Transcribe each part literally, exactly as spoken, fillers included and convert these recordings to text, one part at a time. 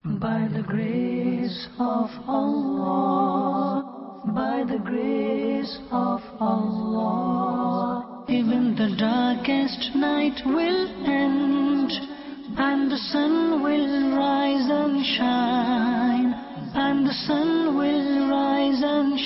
By the grace of Allah, by the grace of Allah, even the darkest night will end, and the sun will rise and shine, and the sun will rise and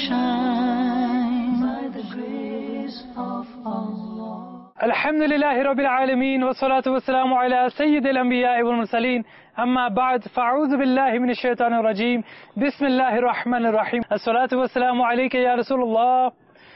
shine, by the grace of Allah. الحمد لله رب العالمين والصلاة والسلام على سيد الأنبياء والمرسلين أما بعد فأعوذ بالله من الشيطان الرجيم بسم الله الرحمن الرحيم الصلاة والسلام عليك يا رسول الله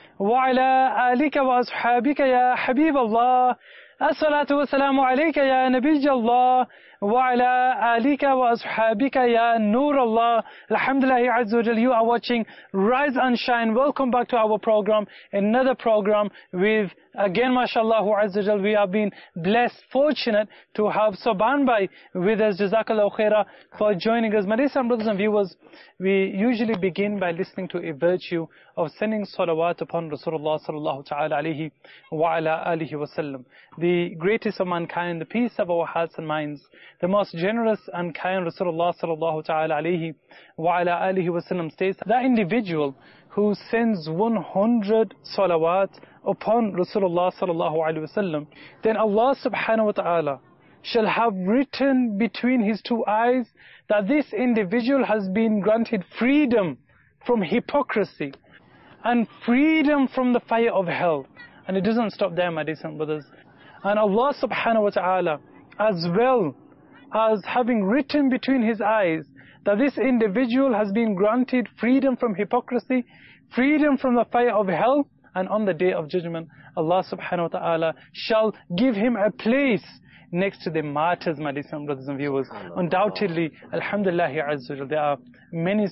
وعلى آلك وأصحابك يا حبيب الله الصلاة والسلام عليك يا نبي الله وعلى آلك وأصحابك يا نور الله. Alhamdulillah Azza wa Jal, you are watching Rise and Shine. Welcome back to our program, another program with, again, mashallah Azza wa Jal, we have been blessed, fortunate to have Soban Bhai with us. Jazakallah khaira for joining us. My dear brothers and viewers, we usually begin by listening to a virtue of sending salawat upon Rasulullah sallallahu ta'ala alayhi wa ala alihi wa sallam, the greatest of mankind, the peace of our hearts and minds, the most generous and kind Rasulullah sallallahu ta'ala alayhi wa ala alihi wa sallam states, that individual who sends one hundred salawat upon Rasulullah sallallahu alayhi wa sallam, then Allah subhanahu wa ta'ala shall have written between his two eyes that this individual has been granted freedom from hypocrisy and freedom from the fire of hell. And it doesn't stop there, my dear brothers. And Allah subhanahu wa ta'ala, as well as having written between his eyes that this individual has been granted freedom from hypocrisy, freedom from the fire of hell, and on the day of judgment, Allah subhanahu wa ta'ala shall give him a place next to the martyrs, my dear brothers and viewers. Undoubtedly, alhamdulillah azza wa jal, there are many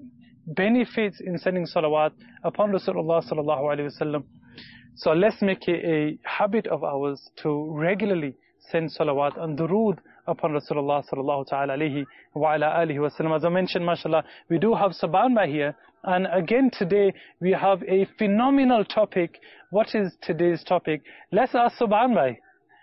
benefits in sending salawat upon Rasulullah sallallahu alayhi wa sallam. So let's make it a habit of ours to regularly send salawat and durood upon Rasulullah sallallahu ta'ala alayhi wa ala alihi wa sallam. As I mentioned, mashallah, we do have Soban Bhai here. And again today, we have a phenomenal topic. What is today's topic? Let's ask Soban Bhai.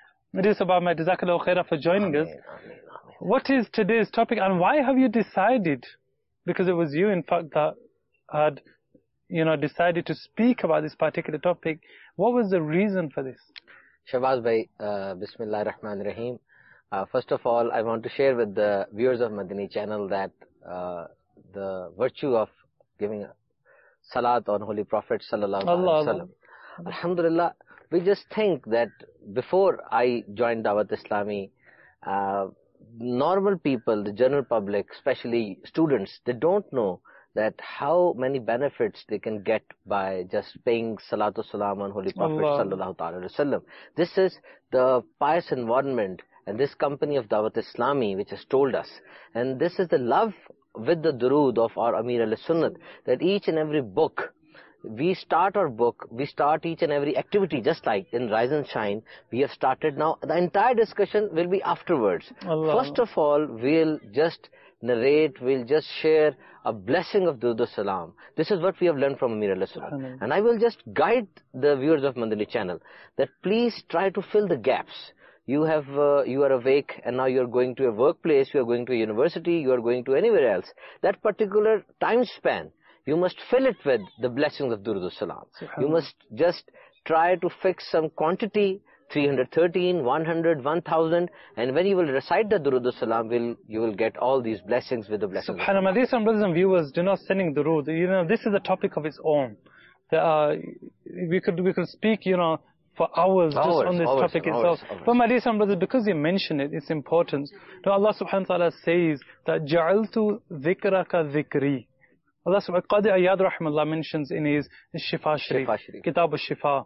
It Soban Bhai, Jazakallah khaira for joining us. What is today's topic and why have you decided, because it was you in fact that had, you know, decided to speak about this particular topic, what was the reason for this? Shahbaz Bhai, uh, Bismillah ar-Rahman ar-Rahim. Uh, first of all, I want to share with the viewers of Madani channel that uh, the virtue of giving salat on Holy Prophet sallallahu alaihi wasallam. Alhamdulillah, we just think that before I joined Dawat Islami, uh, normal people, the general public, especially students, they don't know that how many benefits they can get by just paying salatu salam on Holy Prophet sallallahu alaihi wasallam. This is the pious environment and this company of Dawat Islami which has told us. And this is the love with the durood of our Amir al-Sunnat, that each and every book, we start our book, we start each and every activity, just like in Rise and Shine, we have started now. The entire discussion will be afterwards. Allah. First of all, we'll just narrate, we'll just share a blessing of Durood Salam. This is what we have learned from Amir al-Sunnat. And I will just guide the viewers of Madani channel that please try to fill the gaps. You have, uh, you are awake and now you are going to a workplace, you are going to a university, you are going to anywhere else. That particular time span, you must fill it with the blessings of Durood Salam. You must just try to fix some quantity, three hundred thirteen, one hundred, one thousand, and when you will recite the Durood Salam, will you will get all these blessings with the blessings. SubhanAllah, dear brothers and viewers, do not sending durood. You know, this is a topic of its own. There are, we could we could speak, you know, for hours, hours just on this hours, topic hours, itself. Hours. But my dear brothers, because you mention it, it's important. Now Allah subhanahu wa ta'ala says that جَعَلْتُ ذِكْرَكَ ذِكْرِي. Allah subhanahu wa ta'ala, Qadi Ayyad rahimahullah mentions in his Shifa Sharif, Kitab al-Shifa,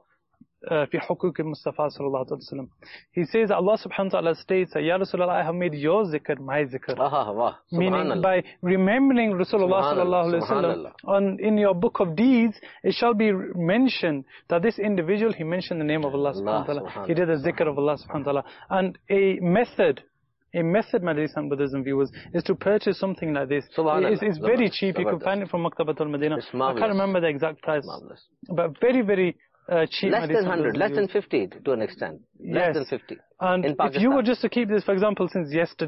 fi Hukuk al-Mustafa sallallahu alayhi wa sallam. He says that Allah subhanahu wa ta'ala states that, Ya Rasulullah, I have made your zikr my zikr. Aha, wah. Meaning by remembering Rasulullah sallallahu alayhi wa sallam on, in your book of deeds, it shall be mentioned that this individual, he mentioned the name of Allah subhanahu wa ta'ala. He did the zikr of Allah subhanahu wa ta'ala. And a method, a method, my dear brothers and viewers, is to purchase something like this. It's, it's very cheap. You can find it from Maktabatul Madinah. I can't remember the exact price. But very, very uh, cheap. Less than one hundred, less than fifty to an extent. Less yes. than fifty. And if you were just to keep this, for example, since yesterday,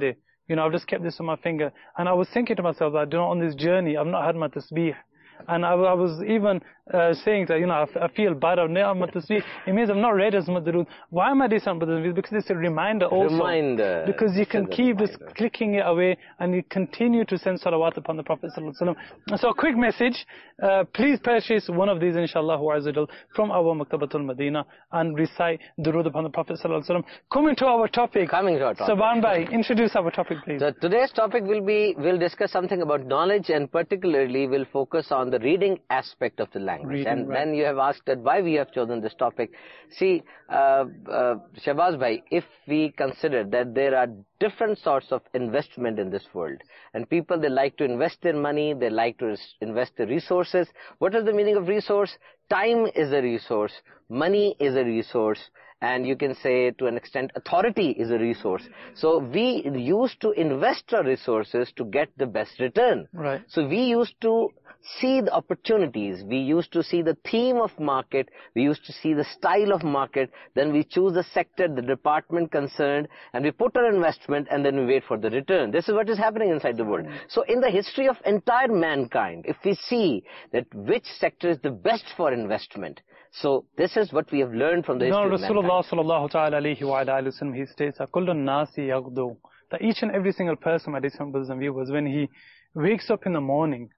You know, I've just kept this on my finger. And I was thinking to myself that, you know, on this journey, I've not had my tasbih. And I, I was even uh, saying that, you know, I, I feel bad. I've never had my tasbih. It means I've not read as much durood. Why am I doing something? Because it's a reminder also. Reminder. Because you can keep just clicking it away and you continue to send salawat upon the Prophet sallallahu alaihi wasallam. So a quick message. Uh, please purchase one of these, inshallah, from our Maktabatul Madina and recite durood upon the Prophet sallallahu alaihi wasallam. Coming to our topic. Coming to our topic. Subhan Bhai, introduce our topic, please. So today's topic will be, we'll discuss something about knowledge, and particularly we'll focus on the reading aspect of the language. Reading, and right. then you have asked that why we have chosen this topic. See, uh, uh, Shahbaz Bhai, if we consider that there are different sorts of investment in this world, and people, they like to invest their money, they like to invest their resources. What is the meaning of resource? Time is a resource, money is a resource, and you can say to an extent authority is a resource. So we used to invest our resources to get the best return. Right. So we used to see the opportunities, we used to see the theme of market, we used to see the style of market, then we choose the sector, the department concerned, and we put our investment and then we wait for the return. This is what is happening inside the world. So in the history of entire mankind, if we see that which sector is the best for investment, so this is what we have learned from the history No, of mankind. Rasulullah sallallahu ta'ala alayhi wa alayhi wa sallam, he states, "Kullu nasi yaghdu," that each and every single person, my dear brothers and viewers, when he wakes up in the morning,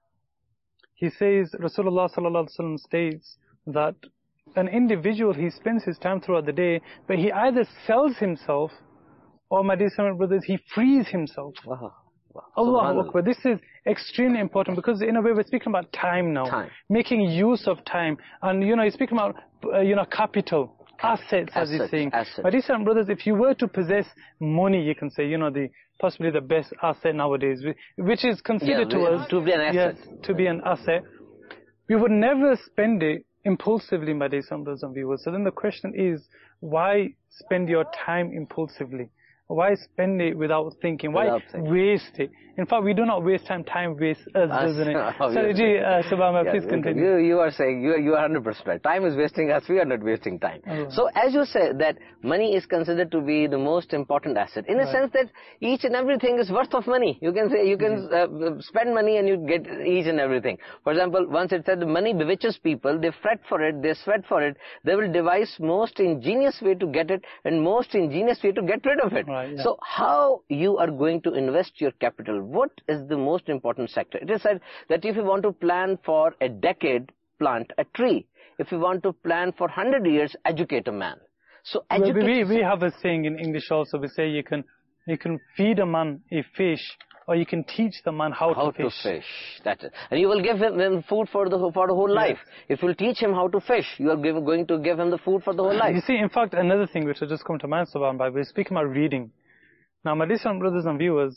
he says, Rasulullah sallallahu alaihi wasallam states that an individual, he spends his time throughout the day, but he either sells himself, or, my dear brothers, he frees himself. Wow. Wow. Allahu Akbar. This is extremely important, because in a way we're speaking about time now. Time. Making use of time. And, you know, you're speaking about, uh, you know, capital, assets, as he's Assets, saying. assets. My dear brothers, if you were to possess money, you can say, you know, the possibly the best asset nowadays, which is considered Yeah, to us to be an asset. Yes, to be an asset. We would never spend it impulsively, my dear brothers and viewers. So then the question is, why spend your time impulsively? Why spend it without thinking? Why Without thinking. waste it? In fact, we do not waste time. Time wastes us, doesn't it? Obviously. So, Ji, uh, Subhama, Yeah, please continue. You, you are saying, you, you are one hundred percent right. Time is wasting us, we are not wasting time. Oh. So as you said, that money is considered to be the most important asset, in a Right. sense that each and everything is worth of money. You can say, you can Mm-hmm. uh, spend money and you get each and everything. For example, once it said the money bewitches people, they fret for it, they sweat for it, they will devise most ingenious way to get it and most ingenious way to get rid of it. Right, yeah. So how you are going to invest your capital? What is the most important sector? It is said that if you want to plan for a decade, plant a tree. If you want to plan for one hundred years, educate a man. So Well, educate... we, we have a saying in English also. We say you can you can feed a man a fish, or you can teach the man how, how to fish. to fish. That's it. And you will give him, him food for the for the whole life. If you teach him how to fish, you are give, going to give him the food for the whole life. You see, in fact, another thing which has just come to mind, Subhan Bhai, we're speaking about reading. Now, my dear brothers and viewers,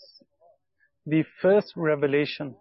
the first revelation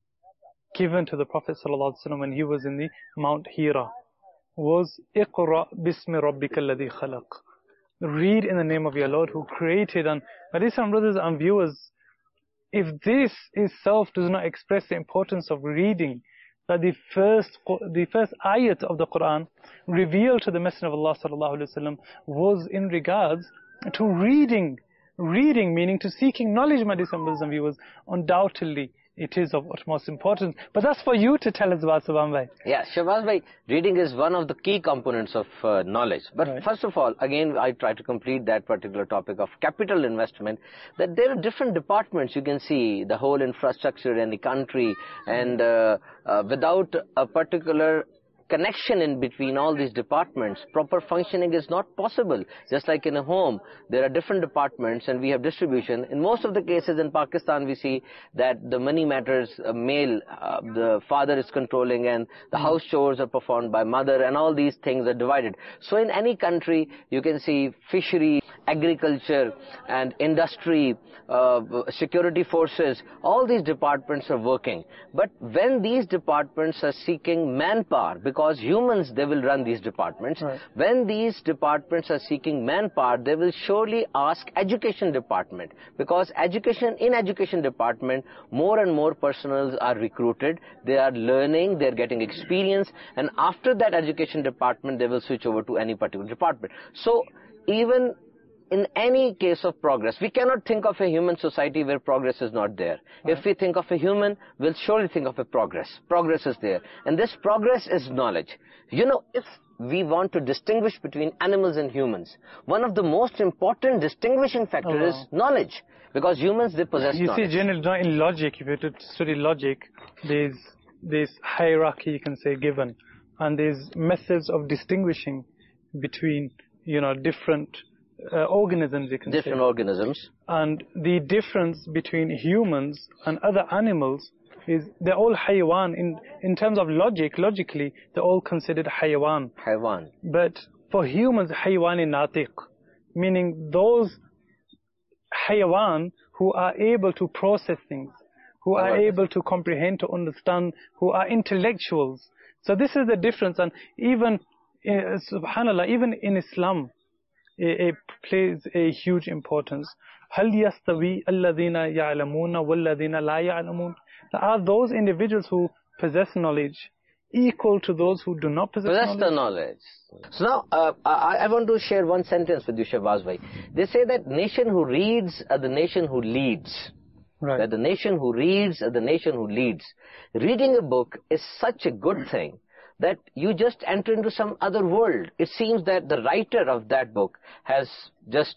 given to the Prophet ﷺ when he was in the Mount Hira was Iqra bismi rabbika alladhi khalaq. Read in the name of your Lord who created. And my dear brothers and viewers, if this itself does not express the importance of reading, that the first the first ayat of the Quran revealed to the Messenger of Allah sallallahu alaihi wasallam was in regards to reading. Reading, meaning to seeking knowledge, my dear brothers and viewers, undoubtedly it is of utmost importance. But that's for you to tell us about, Subhan Bhai. Yeah, Shahbaz Bhai, reading is one of the key components of uh, knowledge. But Right. first of all, again, I try to complete that particular topic of capital investment, that there are different departments. You can see the whole infrastructure in the country, and uh, uh, without a particular connection in between all these departments, proper functioning is not possible. Just like in a home, there are different departments and we have distribution. In most of the cases in Pakistan, we see that the money matters, uh, male, uh, the father is controlling, and the house chores are performed by mother, and all these things are divided. So in any country, you can see fishery, agriculture, and industry, uh, security forces, all these departments are working. But when these departments are seeking manpower, because humans, they will run these departments. Right. When these departments are seeking manpower, they will surely ask education department, because education in education department, more and more personnel are recruited. They are learning, they are getting experience, and after that education department, they will switch over to any particular department. So even in any case of progress, we cannot think of a human society where progress is not there. Right. If we think of a human, we'll surely think of a progress. Progress is there. And this progress is knowledge. You know, if we want to distinguish between animals and humans, one of the most important distinguishing factors oh, wow. is knowledge. Because humans, they possess you knowledge. You see, generally, in logic, if you were to study logic, there's this hierarchy, you can say, given. And there's methods of distinguishing between, you know, different uh, organisms, you can different say. Different organisms. And the difference between humans and other animals is they're all hayawan. In, in terms of logic, logically, they're all considered hayawan. Hayawan. But for humans, hayawan natiq, meaning those hayawan who are able to process things, who are able to comprehend, to understand, who are intellectuals. So this is the difference. And even, uh, subhanAllah, even in Islam, it, it plays a huge importance. هَلْ يَسْتَوِي الَّذِينَ يَعْلَمُونَ وَالَّذِينَ لَا يَعْلَمُونَ? Are those individuals who possess knowledge equal to those who do not possess, possess knowledge? the knowledge. So now, uh, I, I want to share one sentence with you, Shahbaz bhai. They say that nation who reads are the nation who leads. Right. That the nation who reads are the nation who leads. Reading a book is such a good thing that you just enter into some other world. It seems that the writer of that book has just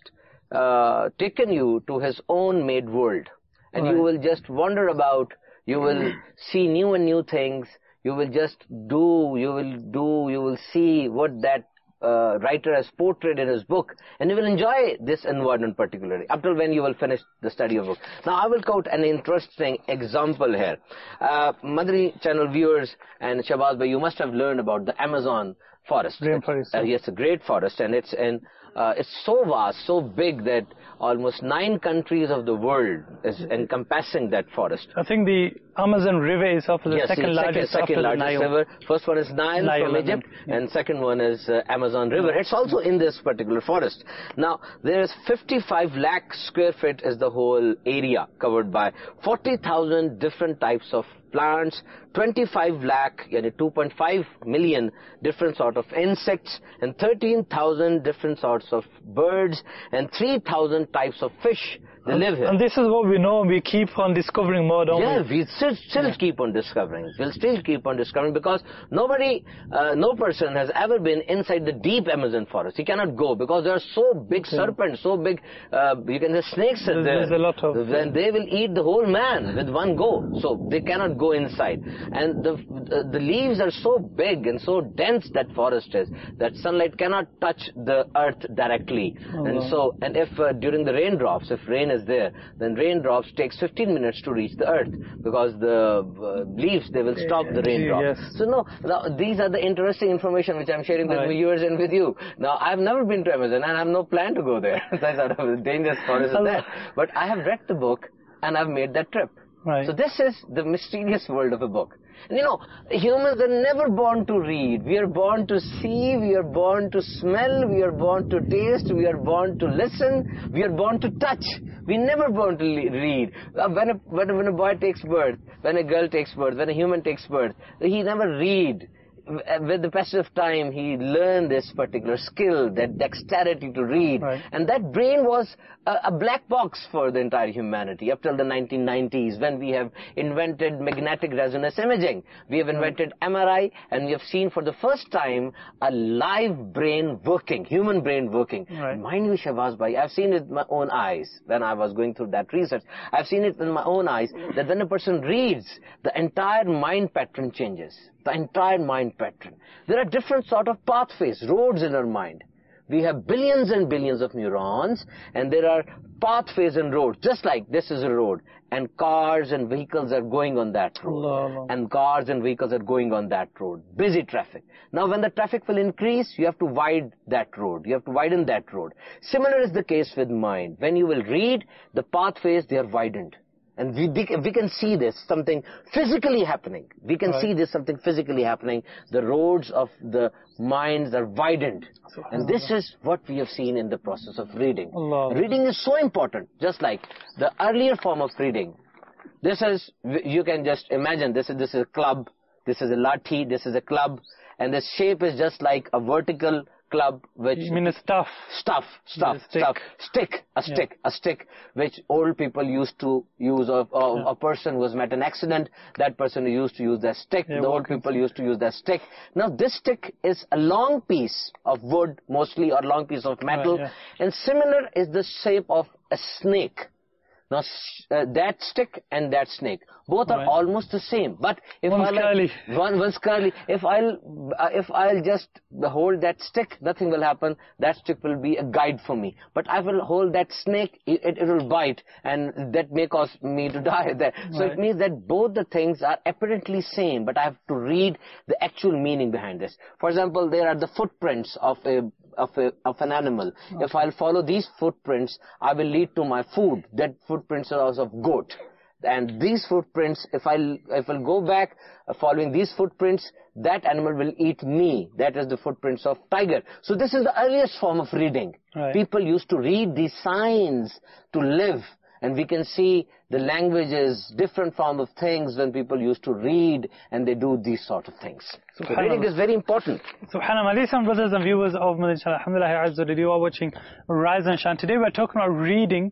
uh, taken you to his own made world. And right. you will just wander about, you will see new and new things, you will just do, you will do, you will see what that uh, writer has portrayed in his book, and you will enjoy this environment particularly, up till when you will finish the study of book. Now I will quote an interesting example here. Uh, Madani channel viewers and Shahbaz bhai, you must have learned about the Amazon forest. Rainforest. Uh, yes, a great forest, and it's in Uh, it's so vast, so big that almost nine countries of the world is encompassing that forest. I think the Amazon River is of the yes, second second, largest second after largest the Nile. river. First one is Nile, Nile from Egypt, yeah. and second one is uh, Amazon River. It's also in this particular forest. Now, there is fifty-five lakh square feet is the whole area covered by forty thousand different types of plants, twenty-five lakh, yani two point five million different sort of insects, and thirteen thousand different sorts of birds, and three thousand types of fish. They and, live here. And this is what we know. We keep on discovering more, don't yeah, we? we still, still yeah. keep on discovering. We'll still keep on discovering because nobody, uh, no person has ever been inside the deep Amazon forest. He cannot go because there are so big okay. serpents, so big, uh, you can say snakes are there. There's a lot of... Then they will eat the whole man with one go. So they cannot go inside. And the, uh, the leaves are so big and so dense that forest is that sunlight cannot touch the earth directly. Oh, and wow. so, and if uh, during the raindrops, if rain is there, then raindrops takes fifteen minutes to reach the earth because the uh, leaves, they will stop the raindrops. Yes. So no, now, these are the interesting information which I'm sharing with right. viewers and with you. Now, I've never been to Amazon and I have no plan to go there. That's sort of dangerous forest is there. But I have read the book and I've made that trip. Right. So this is the mysterious world of a book. And you know, humans are never born to read. We are born to see, we are born to smell, we are born to taste, we are born to listen, we are born to touch. We never born to read. When a, when, when a boy takes birth, when a girl takes birth, when a human takes birth, he never read. With the passage of time, he learned this particular skill, that dexterity to read. Right. And that brain was a, a black box for the entire humanity up till the nineteen nineties, when we have invented magnetic resonance imaging. We have invented M R I, and we have seen for the first time a live brain working, human brain working. Right. Mind you, Shahbaz bhai, I've seen it with my own eyes when I was going through that research. I've seen it with my own eyes that when a person reads, the entire mind pattern changes. The entire mind pattern. There are different sort of pathways, roads in our mind. We have billions and billions of neurons, and there are pathways and roads, just like this is a road, and cars and vehicles are going on that road. Allah, Allah. And cars and vehicles are going on that road. Busy traffic. Now when the traffic will increase, you have to widen that road. You have to widen that road. Similar is the case with mind. When you will read, the pathways, they are widened. And we, we can see this, something physically happening. We can right. see this, something physically happening. The roads of the minds are widened. And this is what we have seen in the process of reading. Allah. Reading is so important, just like the earlier form of reading. This is, you can just imagine, this is, this is a club, this is a lathi, this is a club, and this shape is just like a vertical club which... You mean a stuff? Stuff, stuff, stick. stuff. Stick, a stick, yeah. a stick which old people used to use, or, or yeah. a person who has met an accident, that person used to use their stick, yeah, the old people stick. used to use their stick. Now this stick is a long piece of wood mostly, or long piece of metal, right, yeah. and similar is the shape of a snake. Now uh, that stick and that snake, both are right. almost the same. But if one's I curly, one one's curly. If I'll uh, if I'll just hold that stick, nothing will happen. That stick will be a guide for me. But I will hold that snake, it, it, it will bite, and that may cause me to die there. So right. it means that both the things are apparently same, but I have to read the actual meaning behind this. For example, there are the footprints of a Of, a, of an animal. Okay. If I'll follow these footprints, I will lead to my food. That footprints are also of goat. And these footprints, if I'll, if I'll go back uh, following these footprints, that animal will eat me. That is the footprints of tiger. So this is the earliest form of reading. Right. People used to read these signs to live. And we can see the languages, different form of things when people used to read and they do these sort of things. So reading is very important. Subhanallah, listen, brothers and viewers of Madinah Channel, alhamdulillah, you are watching Rise and Shine. Today we're talking about reading.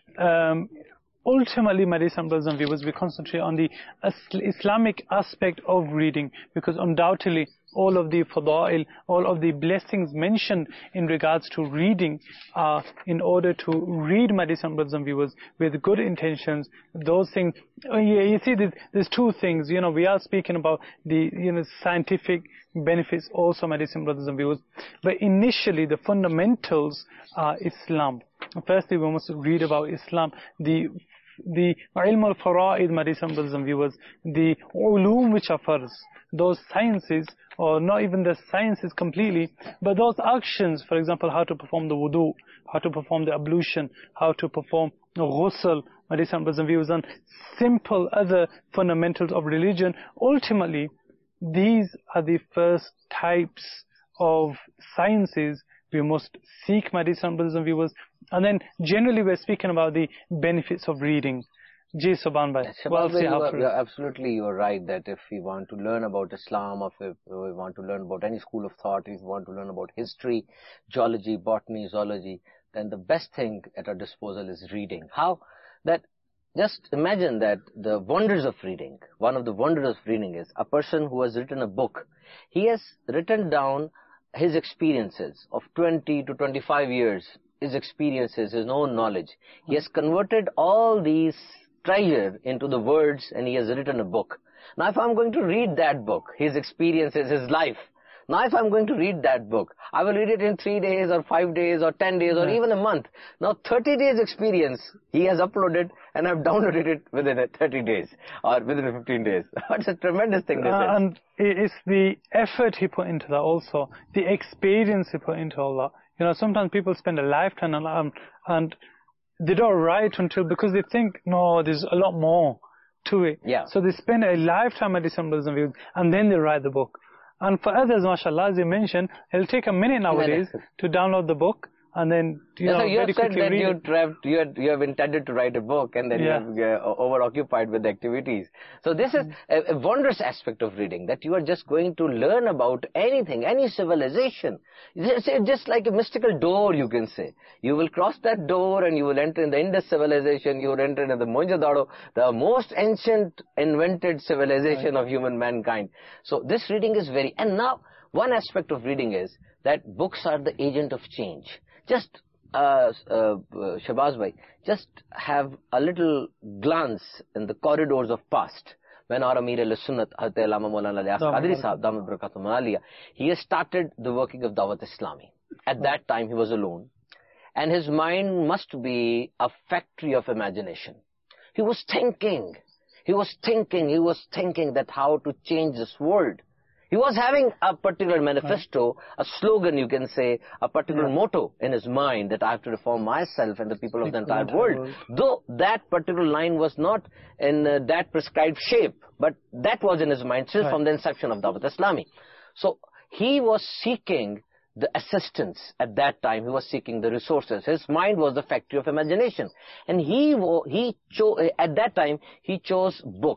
Um, ultimately, my dear brothers and viewers, we concentrate on the Islamic aspect of reading, because undoubtedly all of the fada'il, all of the blessings mentioned in regards to reading are in order to read, my dear brothers and viewers, with good intentions. Those things, oh yeah, you see, there's, there's two things. You know, we are speaking about the, you know, scientific benefits also, my dear brothers and viewers. But initially, the fundamentals are Islam. Firstly, we must read about Islam. The the ilm al-fara'id, my dear brothers and viewers, the ulum which are farz, those sciences, or not even the sciences completely, but those actions, for example, how to perform the wudu, how to perform the ablution, how to perform ghusl, my dear brothers and viewers, and simple other fundamentals of religion. Ultimately, these are the first types of sciences we must seek, my dear brothers and viewers. And then generally we're speaking about the benefits of reading. Ji Subhan bhai. Well, you are, you're absolutely, you're right that if we want to learn about Islam, or if we want to learn about any school of thought, if we want to learn about history, geology, botany, zoology, then the best thing at our disposal is reading. How? That just imagine that the wonders of reading, one of the wonders of reading is a person who has written a book. He has written down his experiences of twenty to twenty-five years, his experiences, his own knowledge. He has converted all these treasure into the words, and he has written a book. Now if I'm going to read that book, his experiences, his life, now if I'm going to read that book, I will read it in three days or five days or ten days or yeah. even a month. Now thirty days experience he has uploaded, and I've downloaded it within thirty days or within fifteen days. It's a tremendous thing this uh, is. And it's the effort he put into that also, the experience he put into all that. You know, sometimes people spend a lifetime and, um, and they don't write until, because they think, no, there's a lot more to it. Yeah. So they spend a lifetime at December and then they write the book. And for others, mashallah, as you mentioned, it'll take a minute nowadays to download the book, and then, you know, so you very have said quickly that read you, it. have, you, have, you have intended to write a book, and then yeah. you have uh, over-occupied with activities. So this is a, a wondrous aspect of reading, that you are just going to learn about anything, any civilization. It's just like a mystical door, you can say. You will cross that door and you will enter in the Indus civilization, you will enter into the Mohenjo-daro, the most ancient invented civilization right. of human mankind. So this reading is very... And now, one aspect of reading is that books are the agent of change. Just, uh, uh, Shahbaz bhai, just have a little glance in the corridors of past. When our Amir al-Sunnat, Hazrat Allama Maulana Ilyas Qadri Sahab, Damat Barakatum Aliyah, he has started the working of Dawat Islami. At that time, he was alone. And his mind must be a factory of imagination. He was thinking, he was thinking, he was thinking that how to change this world. He was having a particular manifesto, a slogan, you can say, a particular yeah. motto in his mind, that I have to reform myself and the people of the entire world. Though that particular line was not in uh, that prescribed shape, but that was in his mind still right. from the inception of Dawat Islami. So he was seeking the assistance at that time. He was seeking the resources. His mind was the factory of imagination. And he, he chose, at that time, he chose book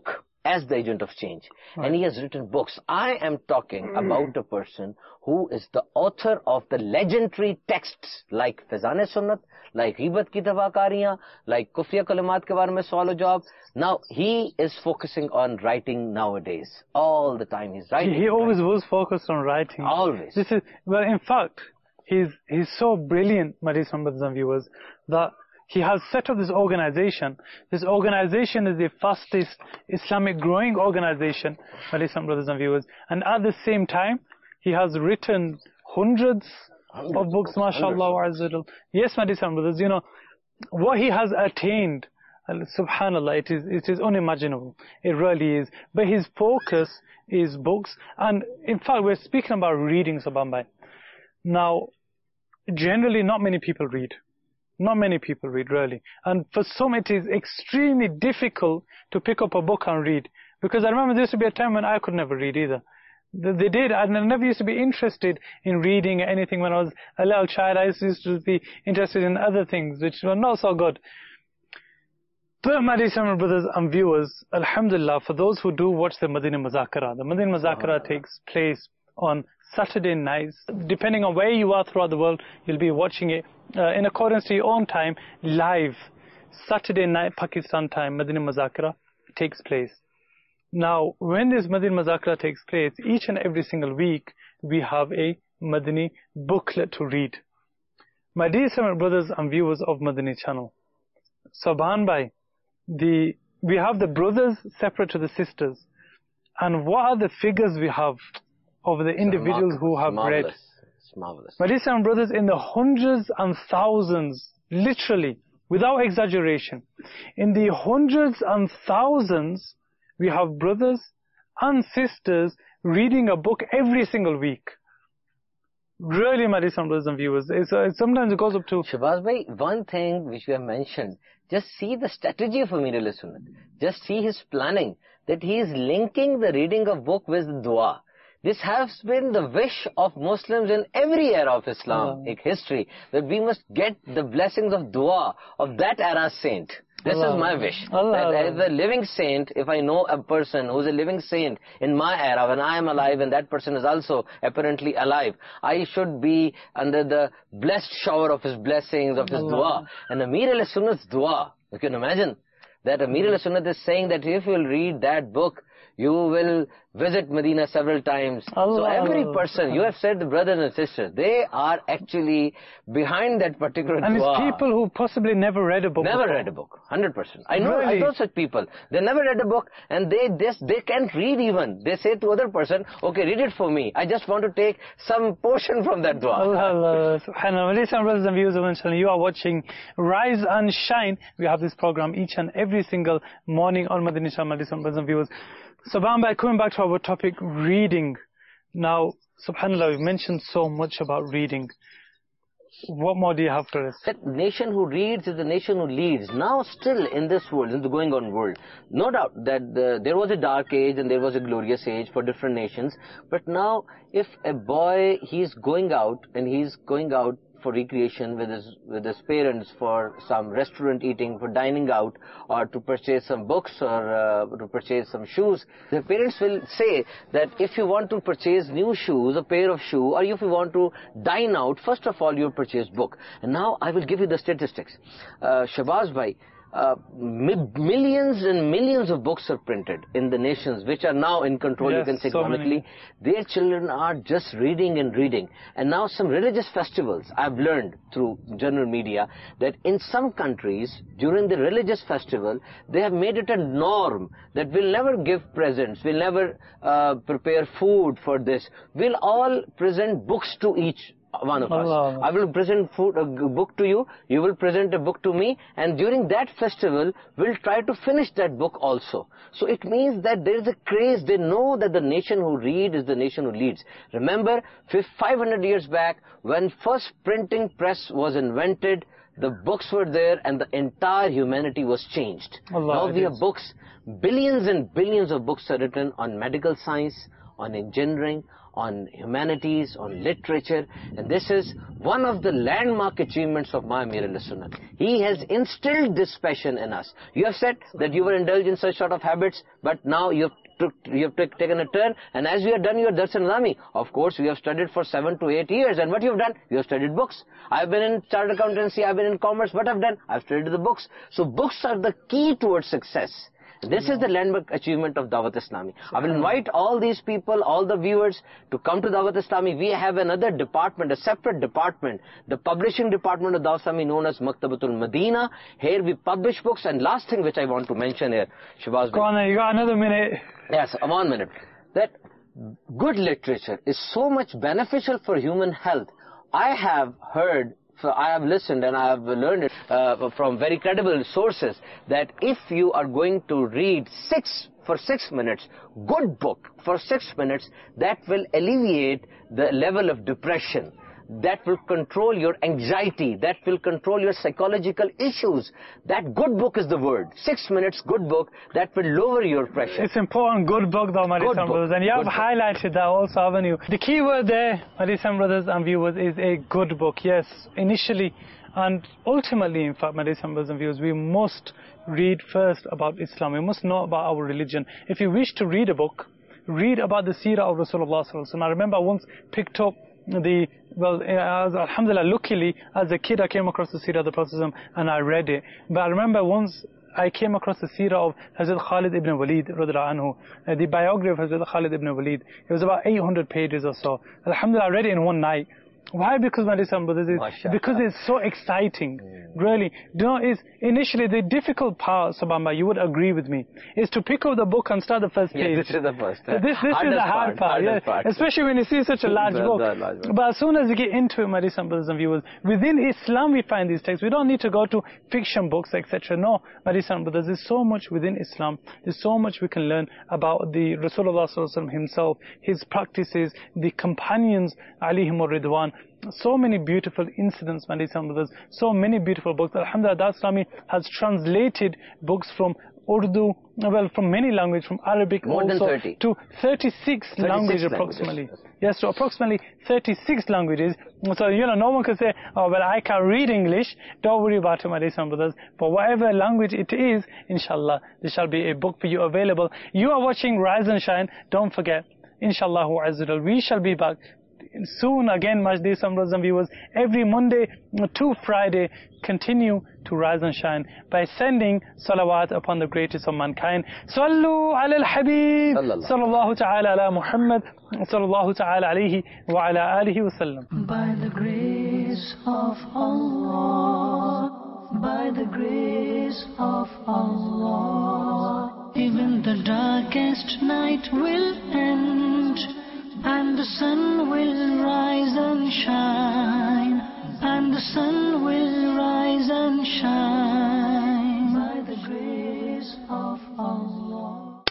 as the agent of change. Right. And he has written books. I am talking about a person who is the author of the legendary texts like Fizan-e-Sunnat, like Ghibat Ki Tabakariyan, like Kufriya Kalimat ke baare mein sawal o jawab. Now, he is focusing on writing nowadays. All the time he's writing. He, he always writing. was focused on writing. Always. This is, well, in fact, he's, he's so brilliant, my dear brothers and viewers, that he has set up this organization. This organization is the fastest Islamic growing organization, my dear brothers and viewers. And at the same time, he has written hundreds, hundreds of books, mashallah. Yes, my dear brothers, you know, what he has attained, subhanallah, it is, it is unimaginable. It really is. But his focus is books. And in fact, we're speaking about reading, Subhan bhai. Now, generally not many people read. Not many people read, really. And for some it is extremely difficult to pick up a book and read. Because I remember there used to be a time when I could never read either. They did. I never used to be interested in reading anything when I was a little child. I used to be interested in other things which were not so good. But my dear brothers and viewers, alhamdulillah, for those who do watch the Madina Muzakara, the Madina Muzakara takes place on Saturday nights. Depending on where you are throughout the world, you'll be watching it uh, in accordance to your own time, live. Saturday night, Pakistan time, Madina Muzakara takes place. Now, when this Madina Muzakara takes place, each and every single week, we have a Madini booklet to read. My dear brothers and viewers of Madani channel, Subhan bhai, the, we have the brothers separate to the sisters. And what are the figures we have of the individuals who have read? It's marvelous. My dear brothers, in the hundreds and thousands, literally, without exaggeration, in the hundreds and thousands, we have brothers and sisters reading a book every single week. Really, my dear brothers and viewers, it's, uh, sometimes it goes up to... Shahbaz bhai, one thing which we have mentioned, just see the strategy of Amir al-Sunnat. Just see his planning, that he is linking the reading of book with dua. This has been the wish of Muslims in every era of Islamic uh, history, that we must get the blessings of dua of that era saint. This Allah. is my wish. Allah. That as a living saint, if I know a person who's a living saint in my era, when I am alive and that person is also apparently alive, I should be under the blessed shower of his blessings, of his Allah. dua. And Amir al-Sunnat's dua, you can imagine that Amir al-Sunnat is saying that if you will read that book, you will visit Medina several times. Allah. So every person, you have said the brothers and sisters, they are actually behind that particular and dua. And it's people who possibly never read a book Never before. read a book, one hundred percent. I know, really? I know such people. They never read a book and they just, they can't read even. They say to other person, okay, read it for me. I just want to take some portion from that dua. Allah, subhanAllah. Listen, brothers and viewers, you are watching Rise and Shine. We have this program each and every single morning on Madani Channel, brothers and viewers. Subhan bhai, coming back to our topic, reading. Now, subhanAllah, we've mentioned so much about reading. What more do you have for us? That nation who reads is the nation who leads. Now, still in this world, in the going on world, no doubt that the, there was a dark age and there was a glorious age for different nations. But now, if a boy, he's going out and he's going out for recreation with his with his parents, for some restaurant eating, for dining out, or to purchase some books, or uh, to purchase some shoes, the parents will say that if you want to purchase new shoes, a pair of shoes, or if you want to dine out, first of all you purchase book. And now I will give you the statistics. Uh, Shahbaz bhai, Uh, millions and millions of books are printed in the nations which are now in control, yes, you can say so economically. Many. Their children are just reading and reading. And now some religious festivals, I've learned through general media, that in some countries, during the religious festival, they have made it a norm that we'll never give presents, we'll never uh, prepare food for this. We'll all present books to each one of Allah. us. I will present food, a book to you, you will present a book to me, and during that festival, we'll try to finish that book also. So it means that there is a craze. They know that the nation who reads is the nation who leads. Remember, five hundred years back, when first printing press was invented, the books were there and the entire humanity was changed. Allah, now we have books, billions and billions of books are written on medical science, on engineering, on humanities, on literature, and this is one of the landmark achievements of my Amir al-Sunnah. He has instilled this passion in us. You have said that you were indulged in such sort of habits, but now you have took, you have t- taken a turn, and as you have done your Dars al-Nizami, of course you have studied for seven to eight years, and what you have done? You have studied books. I have been in chartered accountancy, I have been in commerce, what I have done? I have studied the books. So books are the key towards success. This is the landmark achievement of Dawat Islami. I will invite all these people, all the viewers, to come to Dawat Islami. We have another department, a separate department, the publishing department of Dawat Islami, known as Maktabatul Madina. Here we publish books. And last thing which I want to mention here, Shahbaz, go on, you got another minute. Yes, one minute. That good literature is so much beneficial for human health. I have heard, so I have listened and I have learned it uh, from very credible sources that if you are going to read six for six minutes, good book for six minutes, that will alleviate the level of depression. That will control your anxiety. That will control your psychological issues. That good book is the word. Six minutes, good book, that will lower your pressure. It's important, good book though, my dear brothers. And you have highlighted that also, haven't you? The key word there, my dear brothers and viewers, is a good book. Yes, initially and ultimately, in fact, my dear brothers and viewers, we must read first about Islam. We must know about our religion. If you wish to read a book, read about the seerah of Rasulullah sallallahu alaihi wasallam. I remember I once picked up the, well, as, alhamdulillah, luckily, as a kid I came across the seerah of the Prophet and I read it. But I remember once I came across the seerah of Hazrat Khalid ibn Walid, radhiyallahu anhu, uh, the biography of Hazrat Khalid ibn Walid. It was about eight hundred pages or so. Alhamdulillah, I read it in one night. Why? Because, my dear brothers, because it's so exciting. Mm. Really. You know, it's initially the difficult part, Sabamba, you would agree with me, is to pick up the book and start the first page. Yes, this is the first. Uh, this this is the hard part, yeah. part. Especially when you see such a large the, book. The large book. But as soon as you get into it, my dear brothers and viewers, within Islam we find these texts. We don't need to go to fiction books, et cetera. No, my dear brothers, there's so much within Islam. There's so much we can learn about the Rasulullah sallallahu alaihi wasallam himself, his practices, the companions, alayhimur ridwan. So many beautiful incidents, my dear brothers. So many beautiful books. Alhamdulillah, Dawat Islami has translated books from Urdu, well, from many languages, from Arabic More also than thirty. to thirty-six, thirty-six languages approximately. Languages. Yes, so approximately thirty-six languages. So, you know, no one can say, oh, well, I can't read English. Don't worry about it, my dear brothers. But whatever language it is, inshallah, there shall be a book for you available. You are watching Rise and Shine. Don't forget, inshallah, we shall be back soon again, my dear brothers and viewers. Every Monday to Friday, continue to rise and shine by sending salawat upon the greatest of mankind. Sallu ala al-Habib, sallallahu ta'ala ala Muhammad, sallallahu ta'ala alayhi wa ala alihi wa sallam. By the grace of Allah, by the grace of Allah, even the darkest night will end, and the sun will rise and shine, and the sun will rise and shine.